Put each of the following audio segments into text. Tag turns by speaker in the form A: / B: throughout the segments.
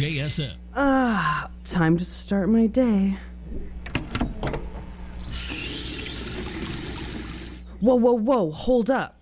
A: CJSF.
B: Time to start my day. Whoa, hold up.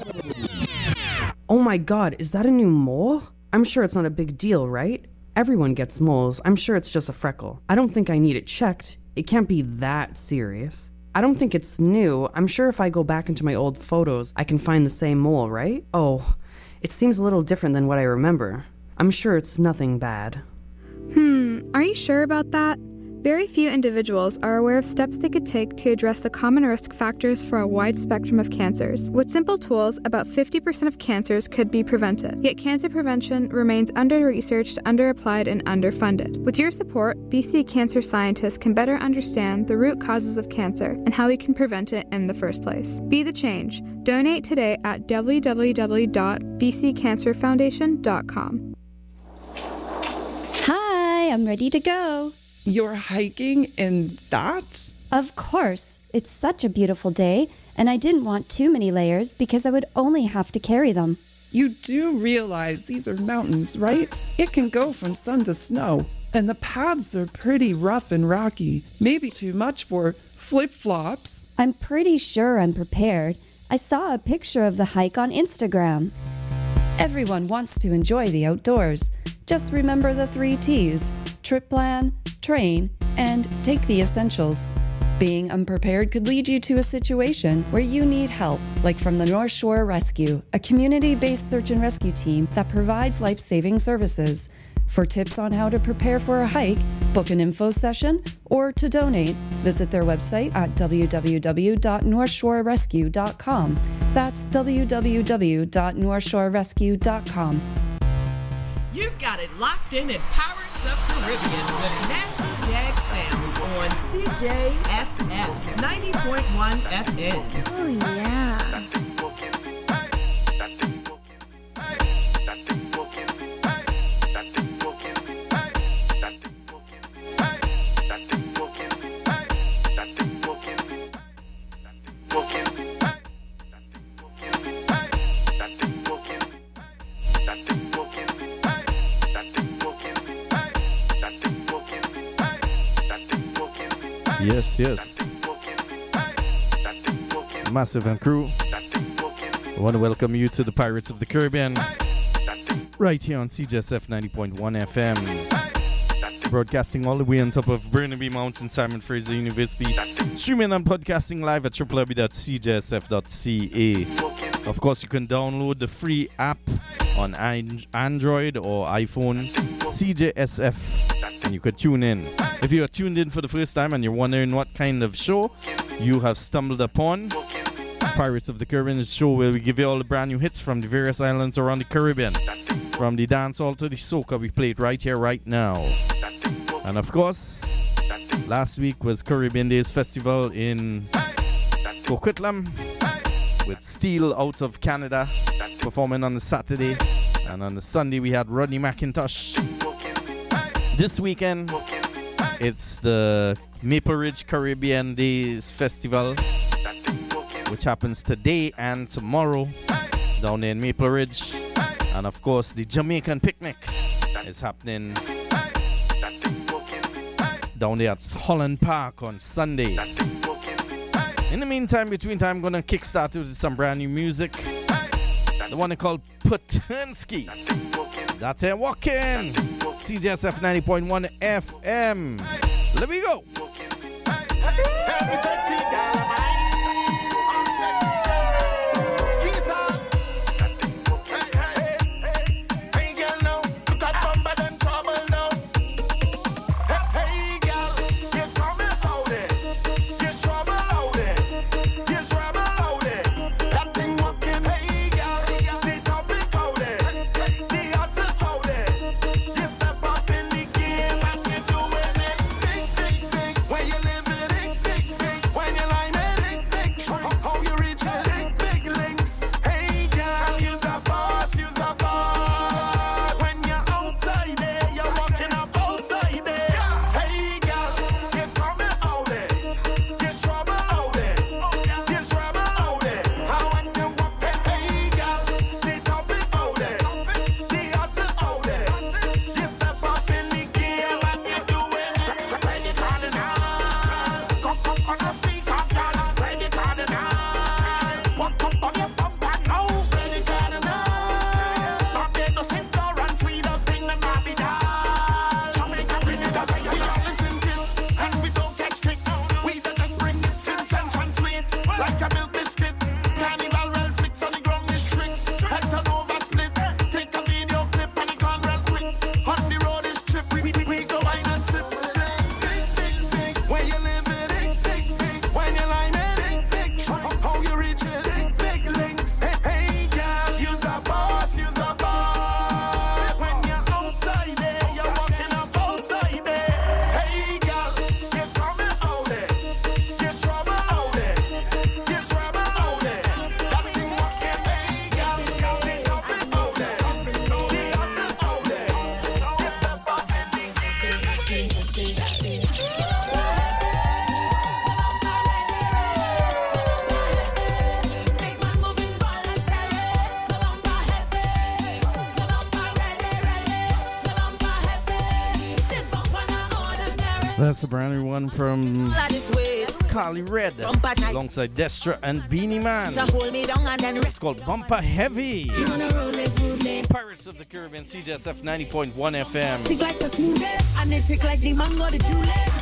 B: Oh my god, is that a new mole? I'm sure it's not a big deal, right? Everyone gets moles. I'm sure it's just a freckle. I don't think I need it checked. It can't be that serious. I don't think it's new. I'm sure if I go back into my old photos, I can find the same mole, right? Oh, it seems a little different than what I remember. I'm sure it's nothing bad.
C: Are you sure about that? Very few individuals are aware of steps they could take to address the common risk factors for a wide spectrum of cancers. With simple tools, about 50% of cancers could be prevented. Yet cancer prevention remains under-researched, under-applied, and underfunded. With your support, BC cancer scientists can better understand the root causes of cancer and how we can prevent it in the first place. Be the change. Donate today at www.bccancerfoundation.com.
D: Hi, I'm ready to go.
E: You're hiking in that?
D: Of course. It's such a beautiful day, and I didn't want too many layers because I would only have to carry them.
E: You do realize these are mountains, right? It can go from sun to snow, and the paths are pretty rough and rocky. Maybe too much for flip-flops.
D: I'm pretty sure I'm prepared. I saw a picture of the hike on Instagram. Everyone wants to enjoy the outdoors. Just remember the 3 T's: trip plan, train, and take the essentials. Being unprepared could lead you to a situation where you need help, like from the North Shore Rescue, a community-based search and rescue team that provides life-saving services. For tips on how to prepare for a hike, book an info session, or to donate, visit their website at www.northshorerescue.com. That's www.northshorerescue.com.
F: You've got it locked in at Pirates of Caribbean with Nasty Jag Sound on CJSF 90.1 FM.
C: Oh, yeah.
G: Yes. Massive and crew, I want to welcome you to the Pirates of the Caribbean, right here on CJSF 90.1 FM. Broadcasting all the way on top of Burnaby Mountain, Simon Fraser University. Streaming and podcasting live at www.cjsf.ca. Of course, you can download the free app on Android or iPhone, CJSF, and you could tune in. If you are tuned in for the first time and you're wondering what kind of show you have stumbled upon, Pirates of the Caribbean is a show where we give you all the brand new hits from the various islands around the Caribbean. From the dancehall to the soca, we play it right here, right now. And of course, last week was Caribbean Days Festival in Coquitlam with Steel out of Canada performing on the Saturday. And on the Sunday, we had Rodney McIntosh. This weekend, it's the Maple Ridge Caribbean Days Festival, which happens today and tomorrow down there in Maple Ridge. And of course, the Jamaican Picnic is happening down there at Holland Park on Sunday. In the meantime, between time, I'm going to kickstart with some brand new music. The one called Putinsky. That's it, walking. CJSF 90.1 FM. Let me go.
H: When you living it, big, when you line it.
G: That's a brand new one from Carly Red alongside Destra and Beanie Man. It's called Bumper Heavy. Pirates of the Caribbean, CJSF 90.1 FM.
A: Tick like a smooth and it tick like the mango the julep.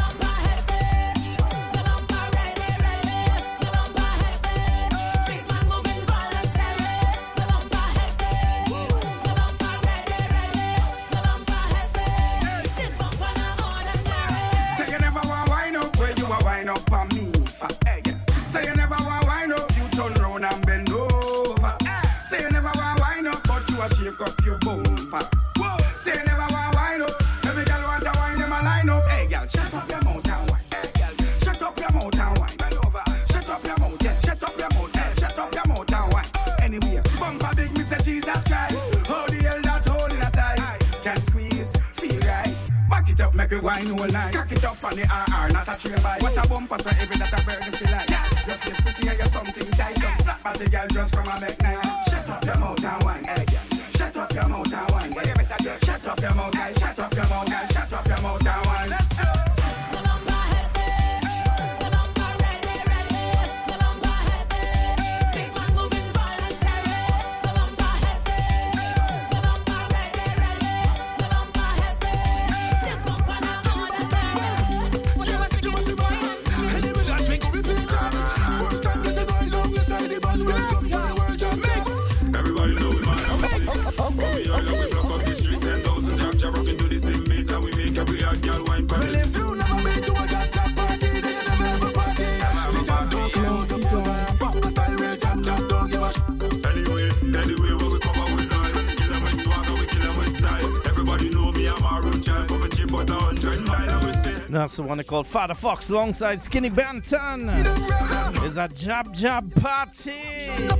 H: Shake up your bumper. Say you never want wine up. Every girl want to wine, them a line up. Hey girl, shut up your mouth and wine. Hey girl, shut up your mouth and wine. Bend over. Shut up your mouth, yeah. Shut up your mouth, yeah. Shut up your mouth and wine. Anyway, bumper big, me say Jesus Christ. Hold the hell that holding a tight. Can squeeze, feel right. Back it up, make it wine all night. Cock it up on the RR, not a train by. What a bumper so heavy that a burden feel like. Yeah, your face pretty and you're something tight. Some slap at the girl just come and make night. Shut up your mouth and wine. Hey girl. Shut up your mouth and wine. Well, you better just shut up your mouth, guys. Shut up your mouth, guys. Shut up your mouth and wine. Let's go.
G: That's the one they call Father Fox alongside Skinny Banton. It's a jab jab party.
H: And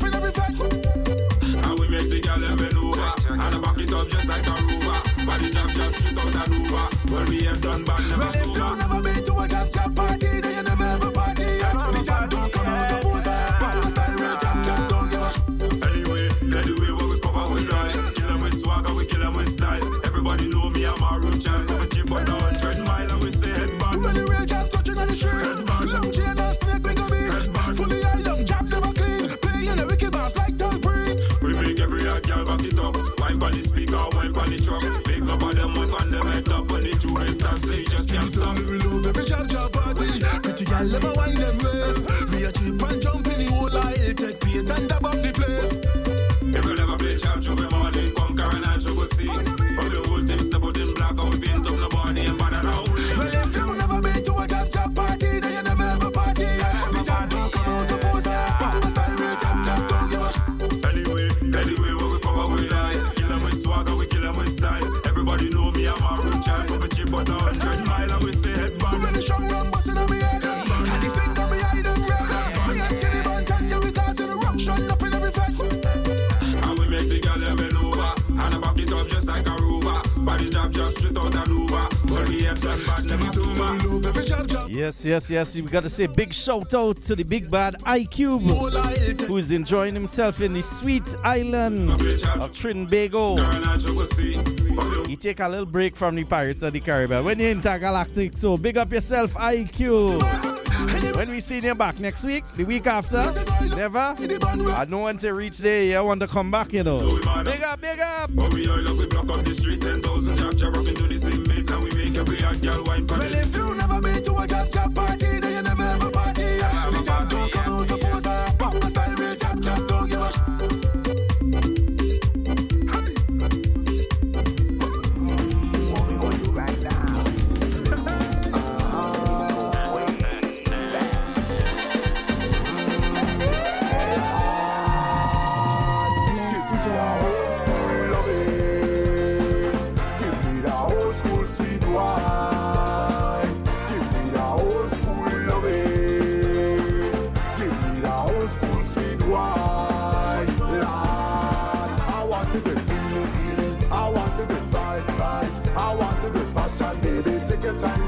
H: we make the girl and bend over and I back it up just like a rover. Body jab jab straight out and over. When we have done back never sober. If you never been to a jab jab party, then you never ever party. Actually jab don't come out the poser. Papa style real jab jab don't give a Anyway, what we cover with life. Kill them with swagger, we kill them with style. Everybody know me, I'm a root child. Cover cheap but 100 mile and we say headband. When the real jab touching on the shirt. Long chain and snake we go be. Fully eye long jab never clean. Playing a wicked boss like Tom Brady. We make every hot girl back it up. Wine pan the speaker, wine pan the truck. Big love of them, we fan them head up. When the two ways start, so you just can't stop. We love every jab jab party. Pretty girl never wine them waist. We a cheap and jump in the whole line. Take paint and dab up the place. If you never play jab jab every morning, come Karen and you go see. From the whole team step out in black and we paint up nobody and bad around. Well, if you never been to a jab jab party, then you never ever party. Actually jab don't come out the poser. Papa style real jab jab don't give a Anyway, what we cover with life. Kill them with swagger, we kill them with style. Everybody know me, I'm a root child. Cover cheap but 100 mile and we say headband. When the strong run bustin' on me head. And this thing got me hide and red. Me a skinny bun and you we causing a rush run up in every fed. And we make the girl them bend over. And I back it up just like a rover. Body jab jab straight out and over. When we have done bad never sober.
G: Yes. We gotta say big shout out to the big bad iCube, who is enjoying himself in the sweet island of Trinbago. He take a little break from the Pirates of the Caribbean when you're intergalactic, so big up yourself, iCube. When we see you back next week, the week after, never. I don't want to reach there, I want to come back, you know. Big up.
H: But we all up, we block up the street, 10,000 jab jab rocking to the same beat, and we make every hot girl wine pan. Well, if you never been to a jab jab party, then you never ever party. Actually jab don't come out the poser. Papa style real jab jab don't give a What we gonna do right now? Time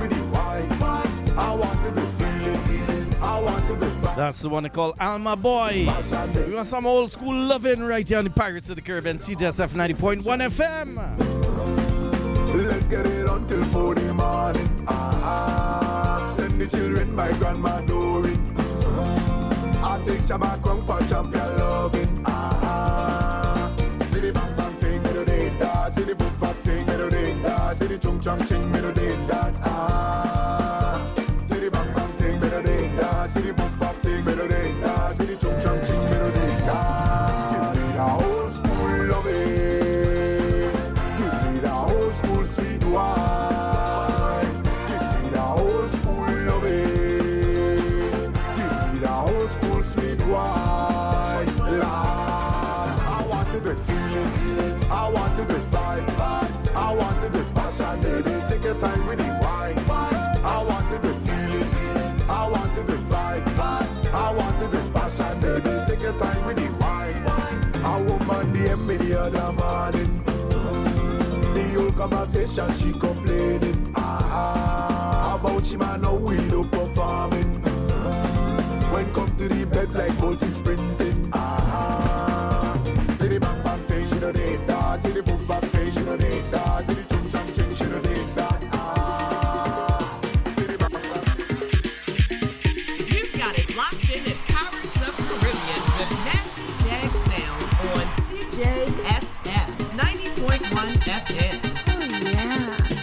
G: That's the one they call Alma Boy. We want some old school loving right here on the Pirates of the Caribbean, CJSF 90.1 FM.
H: Let's get it until 4 in the morning. Send the children by grandma Doreen. I take Jabba Kong for champion loving. See the bang bang thing, me do that. See the book back thing, me do that. See the chung chung ching, me do that. See the bang bang thing, me do that. See the book back thing, me do that. See the chung chung ching, me do that. Give me the old school loving. Give me the old school sweet wine. Give me the old school loving. Give me the old school sweet wine. Lord, I want the good feelings. I want the good vibes. I want the good passion, baby. Take your time with the wine. I want the good feelings. I want the good vibes. I want the good passion, baby. Take your time with the wine. A woman DM me the other morning. The whole conversation she complaining about she man no we look performing. When come to the bed like multi sprinting. See the bang bang thing, she no did that. See the book back thing, she no did that. See the chung chung ching, she no did that. See the bang bang.
F: You've got it locked in at Pirates of Caribbean with Nasty Jag Sound on CJSF 90.1 FM.
C: Oh, yeah.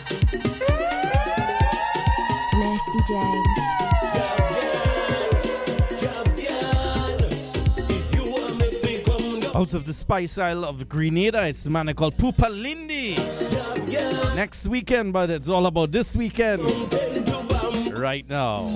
A: Nasty Jags.
G: Out of the Spice Isle of Grenada, it's the man called Pupa Lindy. Next weekend, but it's all about this weekend. Right now.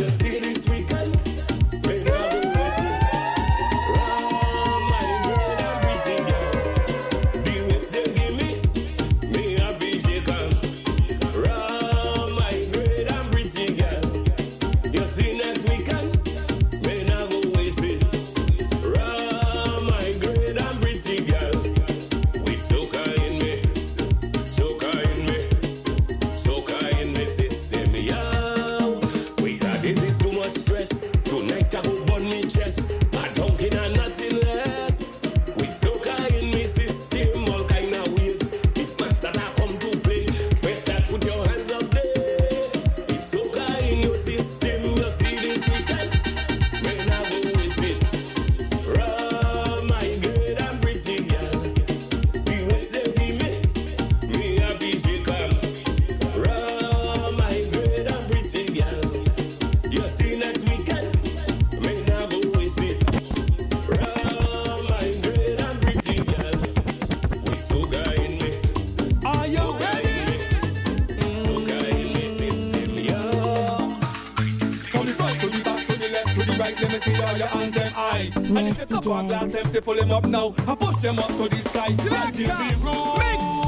I: Pull them up now, I push them up to the sky. Just give me room,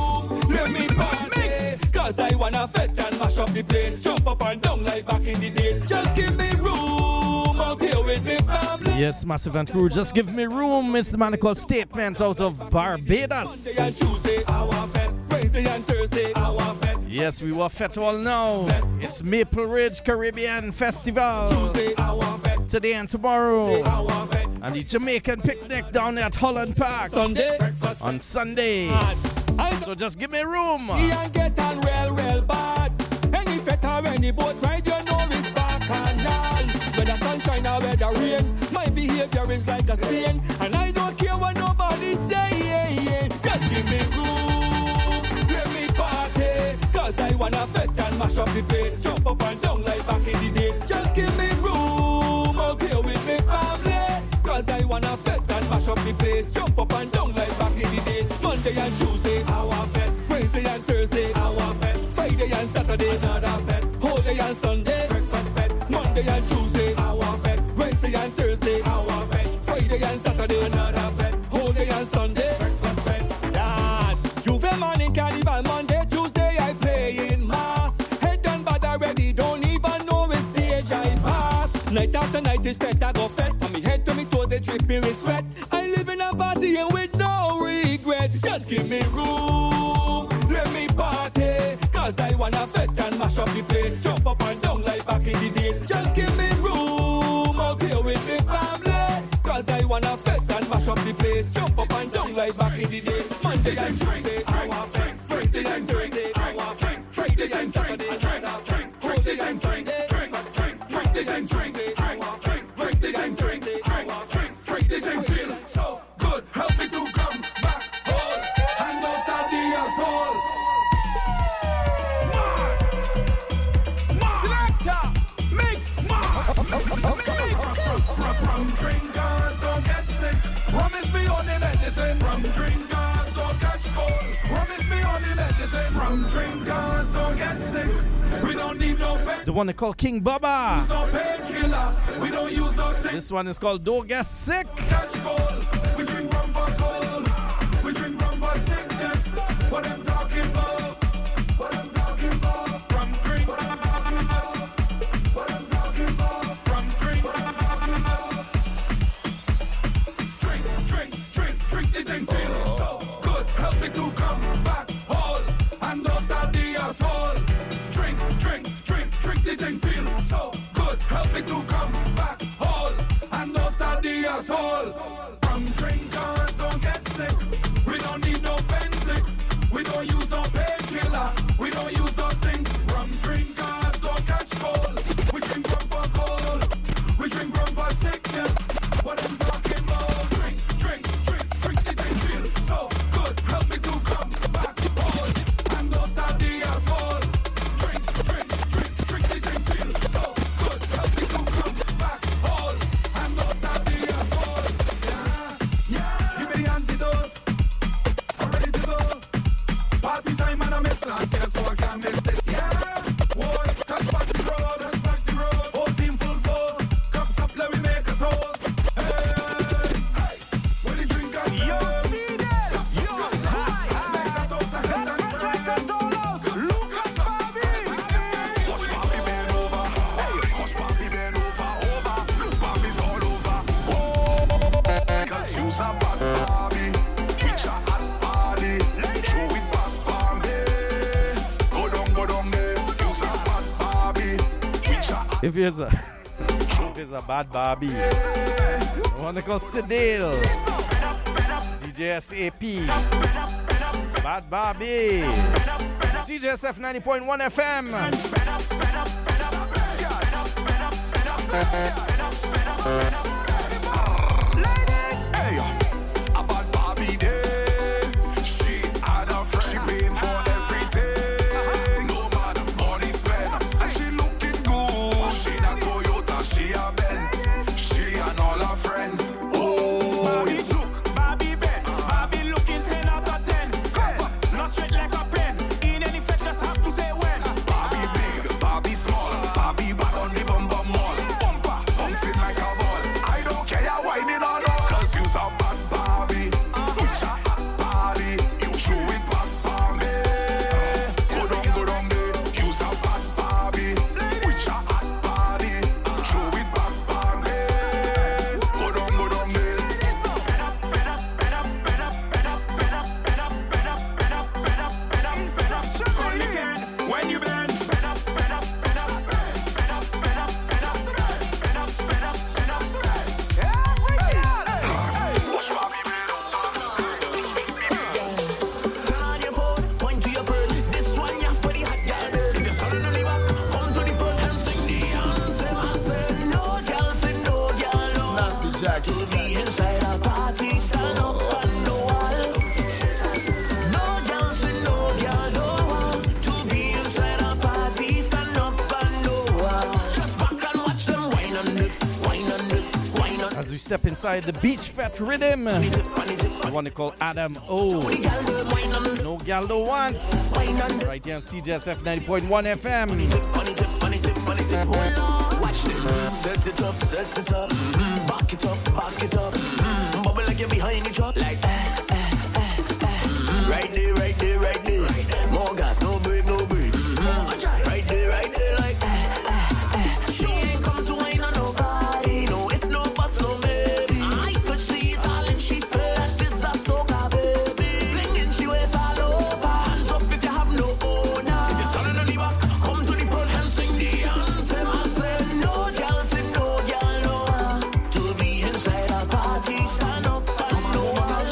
I: let me party. Cause I wanna fet and mash up the place. Jump up and down like back in the days. Just give me room out here with me family.
G: Yes, Massive and Crew, just give me room. It's the man called Statement out of Barbados.
I: Monday and Tuesday, I want fet. Wednesday and Thursday, I want fet.
G: Yes, we were fet all now. It's Maple Ridge Caribbean Festival.
I: Tuesday, I want fet.
G: Today and tomorrow.
I: I want fet.
G: And the Jamaican picnic down at Holland Park on Sunday. So just give me room.
I: He ain't get on real bad. Any fet or any boat ride, you know it's back and all. Whether sunshine or whether rain, my behavior is like a stain. And I don't care what nobody say. Just give me room, let me party. Cause I wanna fet and mash up the place. Jump up and down like back in the days. Just give me room out here with me family. Cause I wanna fet and mash up the place. Jump up and down like back in the days. Monday and Tuesday, I want fet. Wednesday and Thursday, I want fet. Friday and Saturday, another fet. Whole day and Sunday, breakfast fet. Monday and Tuesday, I want fet. Wednesday and Thursday, I want fet. Friday and Saturday, another fet. Whole day and Sunday, breakfast fet. Dad, Juve morning carnival, Monday, Tuesday, I play in mass. Head done bad already, don't even know which stage I pass. Night after night is fet, I go fet. From me head to me toes, they dripping with sweat. I live in a party and with no regret. Just give me room, let me party. Cause I wanna fet and mash up the place. Jump up and down like back in the days. Just give me room out here with Jump up and down like back in the day. Monday and Tuesday, I want drink. Wednesday and Thursday, I want drink. Friday and Saturday, I want drink. Friday and Friday, drink. Friday and Friday, I want drink. Wednesday and Thursday, I want drink. Friday and feel so good. Help me to come back home and don't start the asshole. Selector, mix, rum drinkers don't get sick. Rum is the only medicine. Rum drinkers don't catch cold. Rum is the only medicine. Rum drinkers don't get sick. We don't need no fake.
G: The one they call King Bubba.
I: No painkiller. We don't use those things.
G: This one is called Don't Get Sick.
I: Catch cold. We drink rum for cold. We drink rum for sickness. What I'm talking about. What I'm talking about. Rum drink. What I'm talking about. Rum drink. Drink the thing feel so good. Help me to come back whole and don't start the asshole. Drink the thing feel so good. Help me to come back whole and don't start the asshole. Rum drinkers don't get sick. We don't need no fencing. We don't use no painkiller. We don't use those things. Rum drinkers don't catch cold. We drink rum for cold. We drink rum for sickness. What I'm talking about. Drink the thing feel so good. Help me to come back home and don't start the asshole. Drink the thing feel so good. Help me to come back home and don't start the asshole. Yeah. Give me the antidote. I'm ready to go. Party time and I miss last year, so I can't miss this. Yeah. Boy, touch back the road. Whole team full force. Cups up, let me make a toast. Hey. When the drink and yo, see that. Yo, hi. Make a toast and hit and drink. Lucas Bobby. Hush Bobby bend over. Hey, hush Bobby bend over. Bobby's all over. Oh, cause you's a bad Bobby. Which a hot party. Show it back, Bobby. Go down there. You's a bad Bobby. Which a
G: If he's a bad Barbie, the one they call Sidale, DJ SAP, Bad Barbie, CJSF 90.1 FM.
I: Hey, a bad Barbie day. She had a friend. She paying for everything. No matter money spent, and she looking good. She not Toyota, she a Benz. She and all her friends. Oh, Barbie look, Barbie bend, Barbie looking 10 out of 10. Not straight like a pen. In any fetch, just have to say when. Barbie big, Barbie small, Barbie back on the bumper mall. Bumper bouncing like a ball. I don't care you're whining or not, cause you's a bad Barbie. Which a hot party. You show it back, Barbie. Go down there. You's a bad Barbie. Which a hot party. Show it back, Barbie. Go down there. When you bend,
J: Turn on your phone, point to your pearl. This one, yeah, for the hot girl. If you're standing on the back, come to the front and sing the anthem. I said, no girl, no.
I: Nasty Jack.
J: To be inside a party, stand up on the wall. No girl, no. To be inside a party, stand up on the wall. Just back and watch them wine on it.
G: As we step inside the Beach Fat Rhythm, the one they call Adam O. No gal don't want. Right here on CJSF 90.1 FM.
J: Watch this. Set it up. Back it up. Bubble like you're behind the truck. Like right there. More gas, no break. Right there, like she ain't come to wine on nobody. No if, no buts, no maybe. I could see it all in she face. This is a soca, baby. Blinging she waist all over. Hands up if you have no owner. If you're standing on the back, come to the front and sing the anthem. I said, no girl, no. To be inside a party, stand up and no.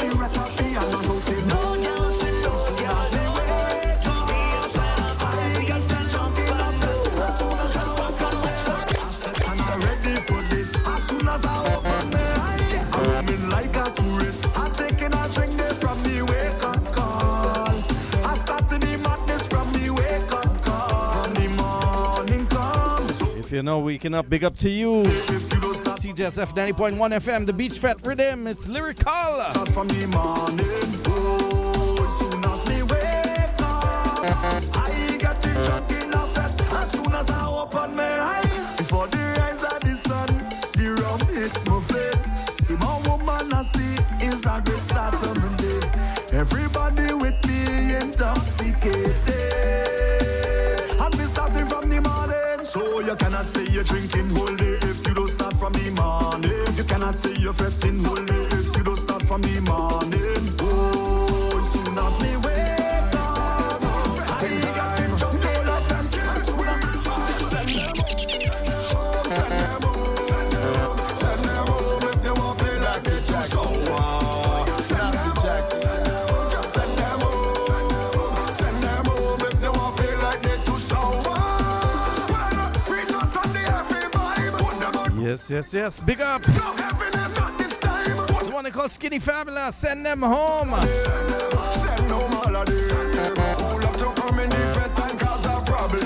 G: If you're not waking up, big up to you. CJSF 90.1 FM, the Beach Fat Rhythm. It's lyrical.
H: Start from the morning, oh, as soon as me wake up, I got it drunk in a fat. As soon as I open my eyes, before the rise of the sun, the rum hit my face. The more woman I see is a great start of my day. Everybody with me intoxicated, and me starting from the morning. So you cannot say you're drinking whole day if you don't start from the morning. You cannot say you're fretting whole day if you don't start from the morning. Oh, as soon as me wake up, I got it drunk all of them. As soon as send them home, if they want play like they just go. Send them home if they want play like they too sour. We not on the every vibe.
G: Yes. Big up.
H: No happiness at this time.
G: The one they call Skinny Fabulous. Send them home.
H: Send home all of them. Who love to come in different and cause a problem.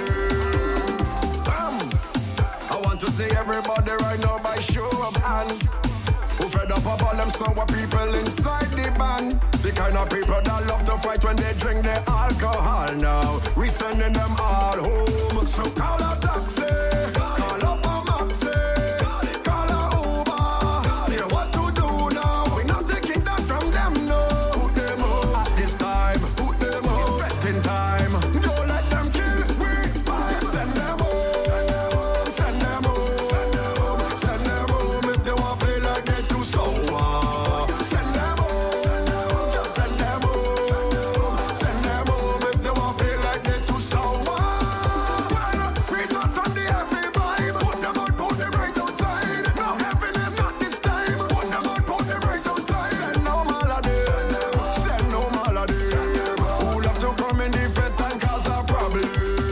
H: I want to see everybody right now by show of hands. Who fed up of all them sour people inside the band. The kind of people that love to fight when they drink their alcohol now. We sending them all home. So call a taxi. Call up a maxi. Call a Uber. Say what to do now. We not taking that from them, no. Put them up at this time. Put them up. It's resting time. Don't let them kill. We send them home. Send them home. Send them home if they want play like they too sour. Send them home. Just send them home. Send them home if they want play like they too sour. We not on the every vibe. Put them out, put them right outside. No happiness at this time. Put them out, put them right outside. Send home all of them. Send home all of them. Who love to come in different and cause a problem.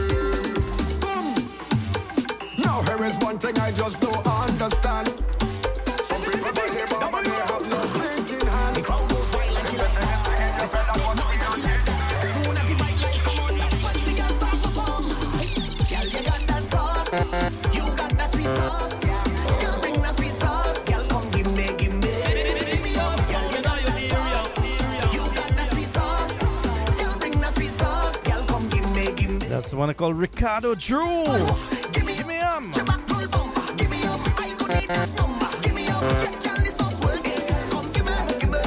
H: Now here is one thing I just don't understand. Some people bring it up and they have no drink in hand. The crowd goes wild and you listen to the fed up on noise on it. Soon as the bright lights come on, that's when the girls start to pump. Girl, you got that sauce. You got that sweet sauce. Girl, bring that sweet sauce. Girl, come give me. Give me up. Girl, you got that sauce. You got that sweet sauce. Girl, bring that sweet sauce. Girl, come give me.
G: That's the one I call Ricardo Drew. Give me
H: Your back roll bumper. Give me up. I could need that number. Give me up. Yes, girl, this sauce working. Come give me. Give me up.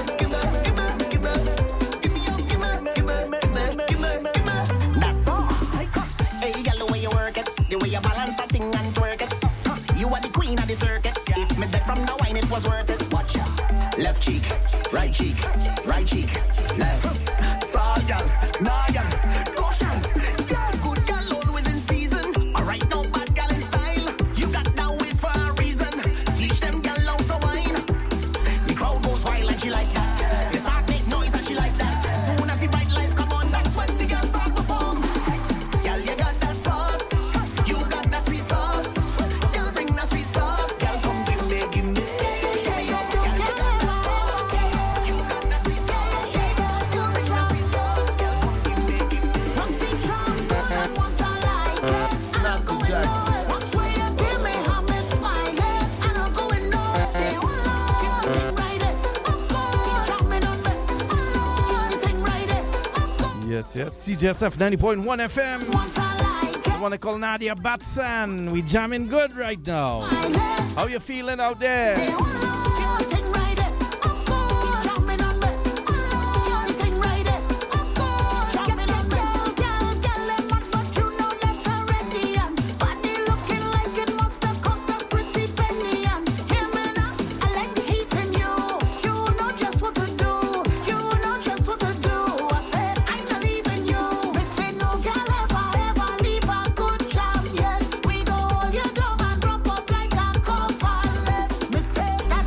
H: That sauce. Hey, girl, the way you work it, the way you balance that thing and twerk it. You are the queen of the circuit. If me dead from the wine, it was worth it. Watch ya. Left cheek, right cheek, left. Saw girl, nah girl, gosh girl. Good girl always in season. Alright now, bad girl in style. You got that waist for a reason. Teach them girl how to wine. The crowd goes wild and she like that. They start make noise and she like that. Soon as the bright lights come on, that's when the girls start to perform. Girl, you got that sauce. You got that sweet sauce. Girl, bring that sweet sauce. Girl, come give me. Girl, you got that sauce. You got that sweet sauce. Girl, bring that sweet sauce. Girl, come give me.
K: Once the drum done and once I like it, and I'm going low. Once where you give me how me smile it, and I'm going low. Say, oh Lord, keep the thing right it, up go. Keep drumming on me, oh Lord, keep the thing right it, up go.
G: Yes. CJSF 90.1 FM.
K: Once I like
G: The one I call Nadia Batsan. We jamming good right now. How you feeling out there?
K: say, oh Lord, keep the thing right it, up go. Keep drumming on me, oh Lord, keep the thing right it, up go. Drumming on me, girl, them hot, but you know that already, and body looking like it must have cost a pretty penny, and hear me now, I like the heat in you. You know just what to do. You know just what to do. I said I'm not leaving you. Me say no girl ever leave a good job yet. We go hold you down and drop up like a coffin left. Me say that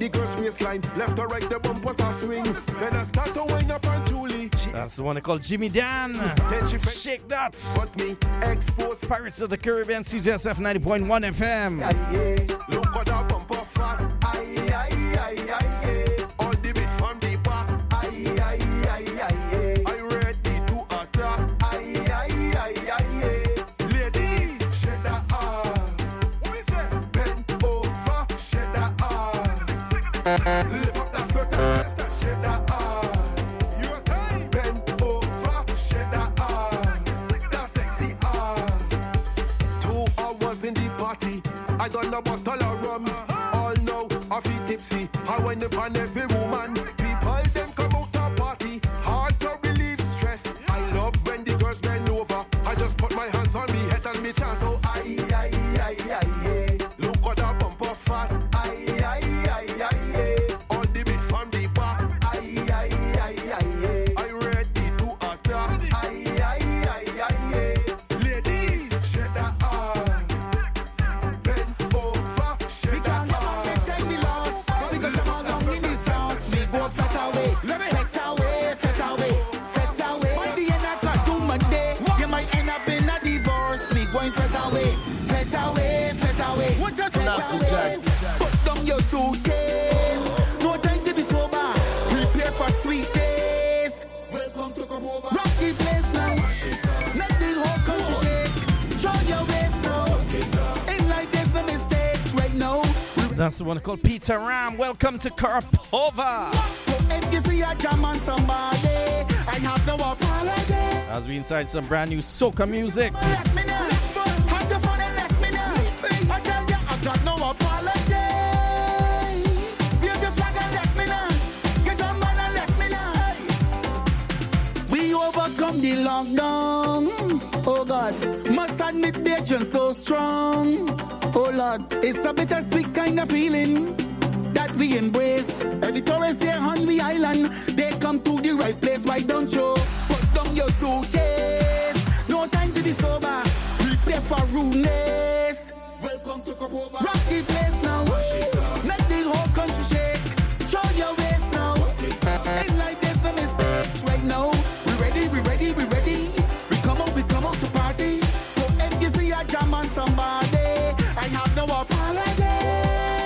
H: the girl's waistline. Left or right, the bumper start swing. Then I start to wind up on Julie.
G: That's the one they call Jimmy Dan.
H: Then she
G: Shake that.
H: But me exposed.
G: Pirates of the Caribbean, CJSF 90.1 FM.
H: Look at that bumper fat. Aye, aye, aye, aye. All the bit from the back. Aye, aye, aye, aye. I ready to attack. Aye, aye, aye, aye. Ladies, shake that arm. What is that? Bend over, shake that arm. Lift up that skirt and chest and shake that arm. You okay? Bend over, shake that arm. That sexy arm. 2 hours in the party. I done a bottle of rum. All now I feel tipsy. I wind up on every woman. People them come out to party. Hard to relieve stress. I love when the girls bend over. I just put my hands on me head and me chant out. Aye, aye, aye, aye, aye. Look at that bumper fat. Aye, aye, aye, aye. All the bit from the back. Aye, aye, aye, aye. I ready to attack. Aye, aye, aye, aye. Ladies, shake that arm. Bend over, shake that arm.
I: Put down your suitcase. No time to be sober. Prepare for sweet days. Welcome to come over. Rock the place now. Let the whole country shake. Show your waist now. Ain't like there's no mistakes right now.
G: That's the one called Peter Ram. Welcome to Karpova.
I: So if you see a jam on somebody, I have no apology.
G: As we inside some brand new soca music.
I: Let me know. Have the fun and let me know. I tell you, I got no apology. Wave the flag and let me know. Get on man and let me know. We overcome the lockdown. Oh God, must admit the action so strong. Oh Lord, it's a bittersweet kind of feeling that we embrace. Every tourist here on the island, they come to the right place. Why don't you put down your suitcase? No time to be sober. Prepare for rudeness. Welcome to Kapova. Rock the place